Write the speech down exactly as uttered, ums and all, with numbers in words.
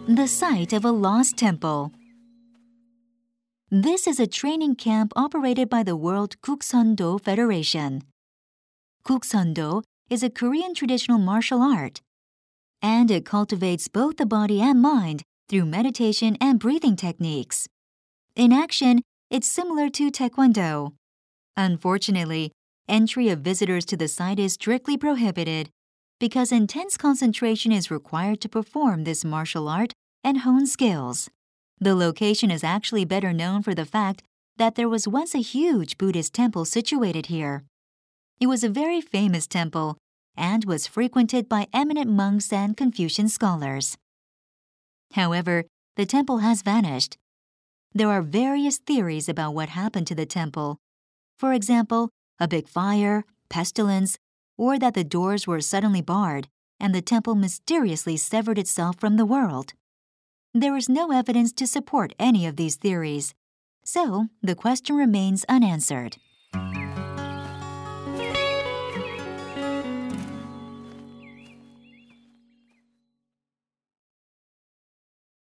The site of a lost temple. This is a training camp operated by the World Kukseondo Federation. Kukseondo is a Korean traditional martial art, and it cultivates both the body and mind through meditation and breathing techniques. In action, it's similar to Taekwondo. Unfortunately, entry of visitors to the site is strictly prohibited because intense concentration is required to perform this martial art and hone skills. The location is actually better known for the fact that there was once a huge Buddhist temple situated here. It was a very famous temple and was frequented by eminent monks and Confucian scholars. However, the temple has vanished. There are various theories about what happened to the temple. For example, a big fire, pestilence, or that the doors were suddenly barred and the temple mysteriously severed itself from the world. There is no evidence to support any of these theories, so the question remains unanswered.